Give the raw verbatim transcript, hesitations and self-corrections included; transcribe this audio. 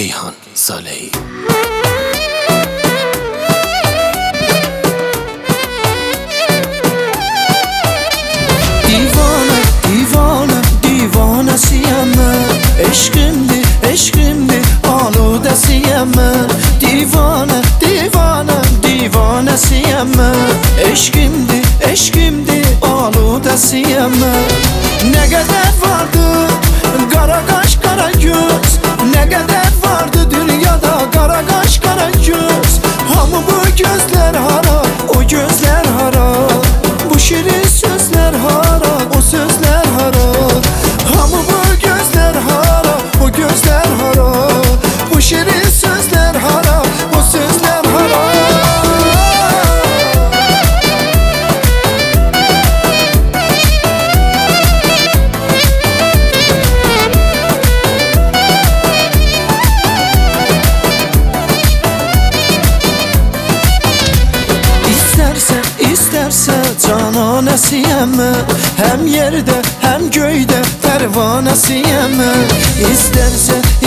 کیهان صالحی. دیوانه دیوانه دیوانه سیم من، عشقimdi عشقimdi آلودسیم من. دیوانه دیوانه دیوانه سیم من، عشقimdi عشقimdi آلودسیم من. Ne kadar vardı kara kaş kara göz, ne kadar vardı dünyada kara kaş kara göz. Hamı bu gözler hara, o gözler hara, bu şirin sözler hara, o sözler hara. Hamı bu gözler hara, o gözler hara, bu şirin sözler hara, o sözler hara. İsterse cananəsiyəm mən, həm yerdə, həm göydə pərvanəsiyəm mən. İsterse